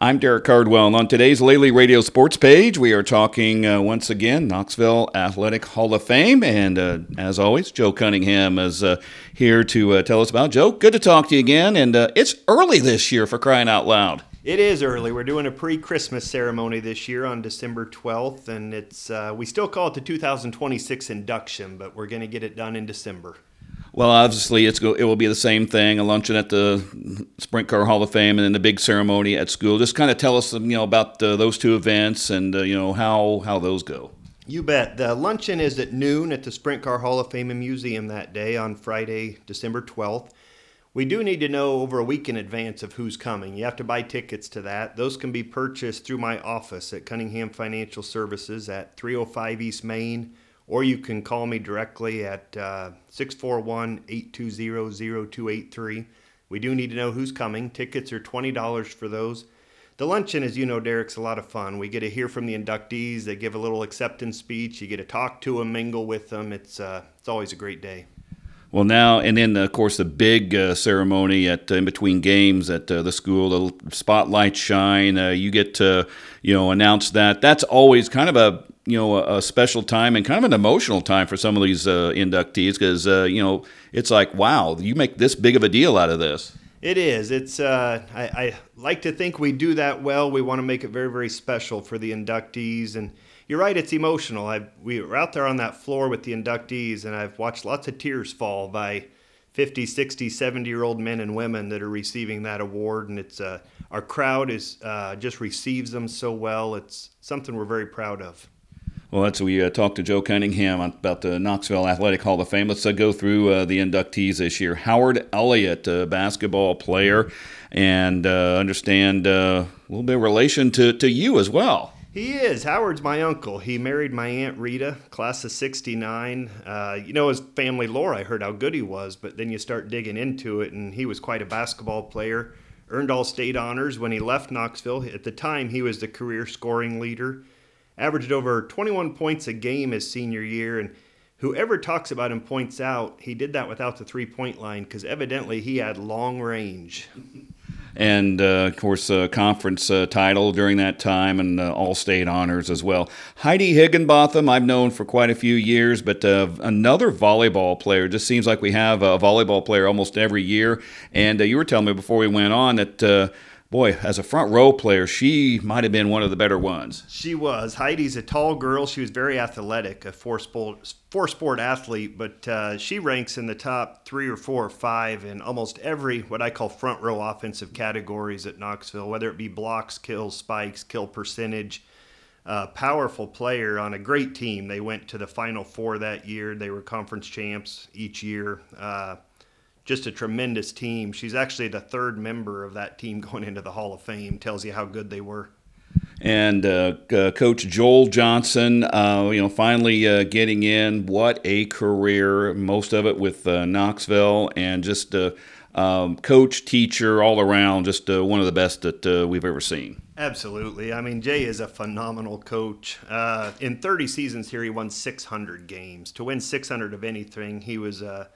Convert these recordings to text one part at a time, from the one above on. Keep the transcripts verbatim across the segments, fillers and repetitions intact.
I'm Derek Cardwell, and on today's Lely Radio Sports page, we are talking uh, once again Knoxville Athletic Hall of Fame, and uh, as always, Joe Cunningham is uh, here to uh, tell us about. Joe, good to talk to you again, and uh, it's early this year for crying out loud. It is early. We're doing a pre-Christmas ceremony this year on December twelfth, and it's uh, we still call it the two thousand twenty-six induction, but we're going to get it done in December. Well, obviously, it's it will be the same thing, a luncheon at the Sprint Car Hall of Fame and then the big ceremony at school. Just kind of tell us, you know, about uh, those two events and, uh, you know, how, how those go. You bet. The luncheon is at noon at the Sprint Car Hall of Fame and Museum that day on Friday, December twelfth. We do need to know over a week in advance of who's coming. You have to buy tickets to that. Those can be purchased through my office at Cunningham Financial Services at three oh five East Main, or you can call me directly at uh, six four one, eight two zero, zero two eight three. We do need to know who's coming. Tickets are twenty dollars for those. The luncheon, as you know, Derek's a lot of fun. We get to hear from the inductees. They give a little acceptance speech. You get to talk to them, mingle with them. It's uh, it's always a great day. Well, now, and then, of course, the big uh, ceremony at uh, in between games at uh, the school, the spotlight shine. Uh, you get to, you know, announce that. That's always kind of a, you know, a, a special time and kind of an emotional time for some of these uh, inductees because, uh, you know, it's like, wow, you make this big of a deal out of this. It is. It's. Uh, I, I like to think we do that well. We want to make it very, very special for the inductees. And you're right, it's emotional. I we were out there on that floor with the inductees, and I've watched lots of tears fall by fifty, sixty, seventy-year-old men and women that are receiving that award. And it's uh, our crowd is uh, just receives them so well. It's something we're very proud of. Well, that's we uh, talked to Joe Cunningham about the Knoxville Athletic Hall of Fame. Let's uh, go through uh, the inductees this year. Howard Elliott, a basketball player, and uh, understand uh, a little bit of relation to, to you as well. He is. Howard's my uncle. He married my Aunt Rita, class of sixty-nine. Uh, you know, his family lore, I heard how good he was, but then you start digging into it, and he was quite a basketball player. Earned all state honors when he left Knoxville. At the time, he was the career scoring leader. Averaged over twenty-one points a game his senior year, and whoever talks about him points out he did that without the three-point line because evidently he had long range. And, uh, of course, uh, conference uh, title during that time and uh, all-state honors as well. Heidi Higginbotham, I've known for quite a few years, but uh, another volleyball player. Just seems like we have a volleyball player almost every year. And uh, you were telling me before we went on that, uh, boy, as a front row player, she might have been one of the better ones. She was. Heidi's a tall girl. She was very athletic, a four-sport, four-sport athlete, but uh, she ranks in the top three or four or five in almost every what I call front row offensive categories at Knoxville, whether it be blocks, kills, spikes, kill percentage. Uh, powerful player on a great team. They went to the Final Four that year. They were conference champs each year. Uh, Just a tremendous team. She's actually the third member of that team going into the Hall of Fame. Tells you how good they were. And uh, uh, Coach Joel Johnson, uh, you know, finally uh, getting in. What a career! Most of it with uh, Knoxville, and just uh, um, coach, teacher, all around. Just uh, one of the best that uh, we've ever seen. Absolutely. I mean, Jay is a phenomenal coach. Uh, in thirty seasons here, he won six hundred games. To win six hundred of anything, he was a uh,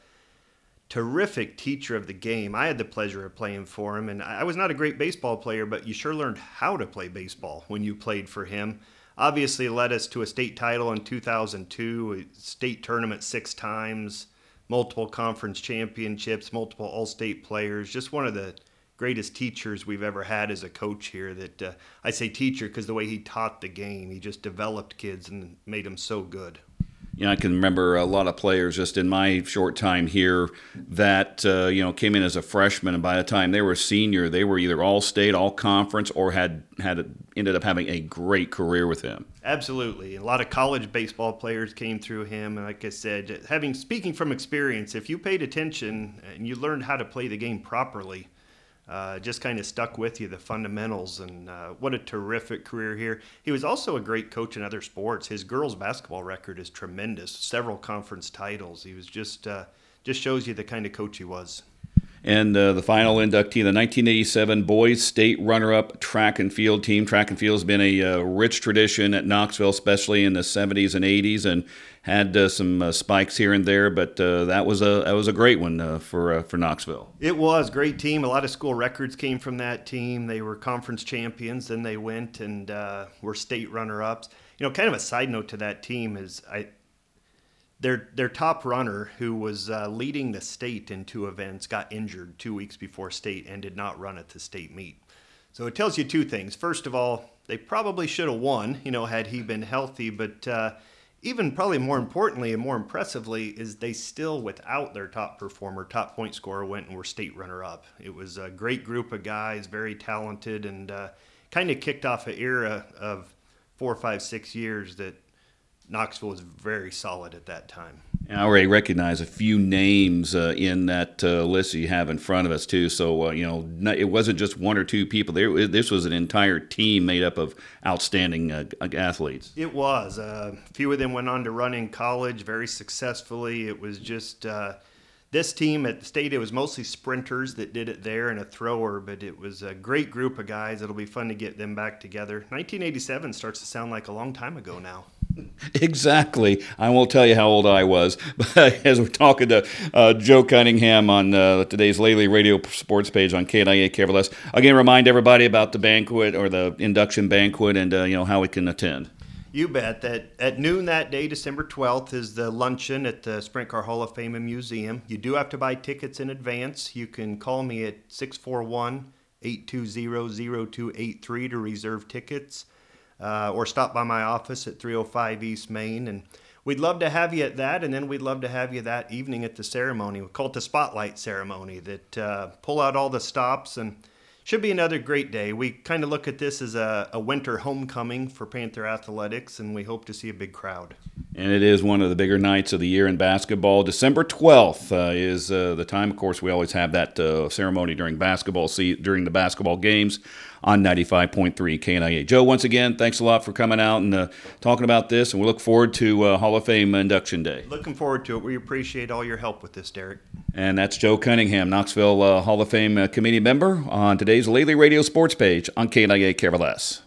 terrific teacher of the game. I had the pleasure of playing for him, and I was not a great baseball player, but you sure learned how to play baseball when you played for him. Obviously led us to a state title in two thousand two, a state tournament six times, multiple conference championships, multiple all-state players. Just one of the greatest teachers we've ever had as a coach here. That uh, I say teacher because the way he taught the game, he just developed kids and made them so good. You know, I can remember a lot of players just in my short time here that, uh, you know, came in as a freshman, and by the time they were a senior, they were either all-state, all-conference, or had, had ended up having a great career with him. Absolutely. A lot of college baseball players came through him. And like I said, having speaking from experience, if you paid attention and you learned how to play the game properly, Uh, just kind of stuck with you, the fundamentals, and uh, what a terrific career here. He was also a great coach in other sports. His girls' basketball record is tremendous, several conference titles. He was just uh, just shows you the kind of coach he was. And uh, the final inductee, the nineteen eighty-seven Boys State runner-up track and field team. Track and field has been a uh, rich tradition at Knoxville, especially in the seventies and eighties, and had uh, some uh, spikes here and there. But uh, that was a that was a great one uh, for uh, for Knoxville. It was a great team. A lot of school records came from that team. They were conference champions. Then they went and uh, were state runner-ups. You know, kind of a side note to that team is I. Their their top runner, who was uh, leading the state in two events, got injured two weeks before state and did not run at the state meet. So it tells you two things. First of all, they probably should have won, you know, had he been healthy. But uh, even probably more importantly and more impressively is they still, without their top performer, top point scorer, went and were state runner-up. It was a great group of guys, very talented, and uh, kind of kicked off an era of four, five, six years that Knoxville was very solid at that time. And I already recognize a few names uh, in that uh, list that you have in front of us, too. So, uh, you know, it wasn't just one or two people. There, this was an entire team made up of outstanding uh, athletes. It was. Uh, a few of them went on to run in college very successfully. It was just uh, this team at the state, it was mostly sprinters that did it there and a thrower, but it was a great group of guys. It'll be fun to get them back together. nineteen eighty-seven starts to sound like a long time ago now. Exactly. I won't tell you how old I was, but as we're talking to uh, Joe Cunningham on uh, today's Lately Radio Sports page on K ninety-eight K V L S, again, remind everybody about the banquet or the induction banquet and uh, you know how we can attend. You bet. That at noon that day, December twelfth, is the luncheon at the Sprint Car Hall of Fame and Museum. You do have to buy tickets in advance. You can call me at six four one, eight two zero, zero two eight three to reserve tickets. Uh, or stop by my office at three oh five East Main. And we'd love to have you at that, and then we'd love to have you that evening at the ceremony. We call it the Spotlight Ceremony, that uh, pull out all the stops, and should be another great day. We kind of look at this as a, a winter homecoming for Panther Athletics, and we hope to see a big crowd. And it is one of the bigger nights of the year in basketball. December twelfth uh, is uh, the time. Of course, we always have that uh, ceremony during basketball, see during the basketball games on ninety-five point three K ninety-eight. Joe, once again, thanks a lot for coming out and uh, talking about this, and we look forward to uh, Hall of Fame Induction Day. Looking forward to it. We appreciate all your help with this, Derek. And that's Joe Cunningham, Knoxville uh, Hall of Fame uh, committee member on today's Lately Radio Sports page on K ninety-eight K V L S.